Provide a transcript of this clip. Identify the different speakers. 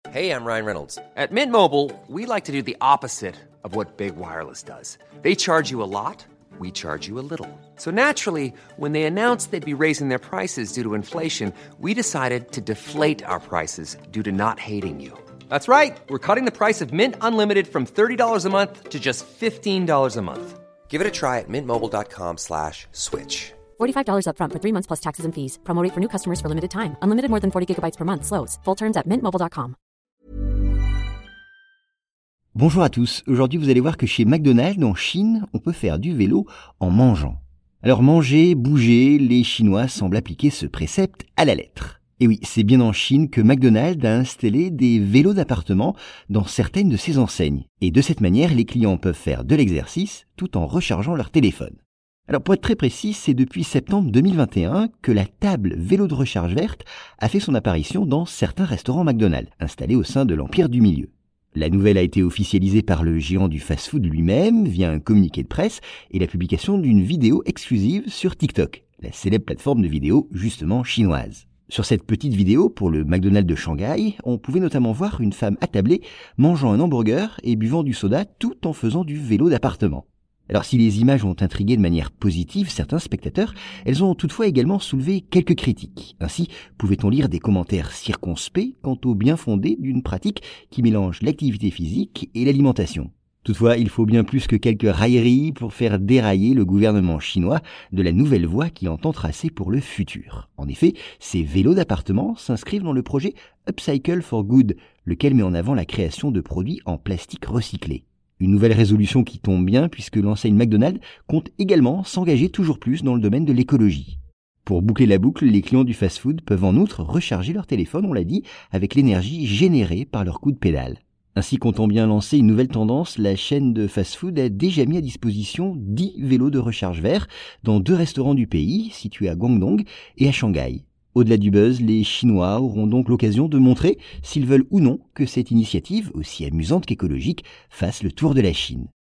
Speaker 1: Hey, I'm Ryan Reynolds. At Mint Mobile, we like to do the opposite of what Big Wireless does. They charge you a lot, we charge you a little. So naturally, when they announced they'd be raising their prices due to inflation, we decided to deflate our prices due to not hating you. That's right. We're cutting the price of Mint Unlimited from $30 a month to just $15 a month. Give it a try at mintmobile.com/switch.
Speaker 2: $45 up front for 3 months plus taxes and fees. Promo rate for new customers for limited time. Unlimited more than 40 gigabytes per month. Slows full terms at mintmobile.com.
Speaker 3: Bonjour à tous, aujourd'hui vous allez voir que chez McDonald's en Chine, on peut faire du vélo en mangeant. Alors manger, bouger, les Chinois semblent appliquer ce précepte à la lettre. Et oui, c'est bien en Chine que McDonald's a installé des vélos d'appartement dans certaines de ses enseignes. Et de cette manière, les clients peuvent faire de l'exercice tout en rechargeant leur téléphone. Alors pour être très précis, c'est depuis septembre 2021 que la table vélo de recharge verte a fait son apparition dans certains restaurants McDonald's, installés au sein de l'Empire du Milieu. La nouvelle a été officialisée par le géant du fast-food lui-même via un communiqué de presse et la publication d'une vidéo exclusive sur TikTok, la célèbre plateforme de vidéo justement chinoise. Sur cette petite vidéo pour le McDonald's de Shanghai, on pouvait notamment voir une femme attablée mangeant un hamburger et buvant du soda tout en faisant du vélo d'appartement. Alors si les images ont intrigué de manière positive certains spectateurs, elles ont toutefois également soulevé quelques critiques. Ainsi, pouvait-on lire des commentaires circonspects quant au bien fondé d'une pratique qui mélange l'activité physique et l'alimentation. Toutefois, il faut bien plus que quelques railleries pour faire dérailler le gouvernement chinois de la nouvelle voie qu'il entend tracer pour le futur. En effet, ces vélos d'appartement s'inscrivent dans le projet Upcycle for Good, lequel met en avant la création de produits en plastique recyclé. Une nouvelle résolution qui tombe bien puisque l'enseigne McDonald's compte également s'engager toujours plus dans le domaine de l'écologie. Pour boucler la boucle, les clients du fast-food peuvent en outre recharger leur téléphone, on l'a dit, avec l'énergie générée par leur coup de pédale. Ainsi, comptant bien lancer une nouvelle tendance, la chaîne de fast-food a déjà mis à disposition 10 vélos de recharge verts dans 2 restaurants du pays, situés à Guangdong et à Shanghai. Au-delà du buzz, les Chinois auront donc l'occasion de montrer s'ils veulent ou non que cette initiative, aussi amusante qu'écologique, fasse le tour de la Chine.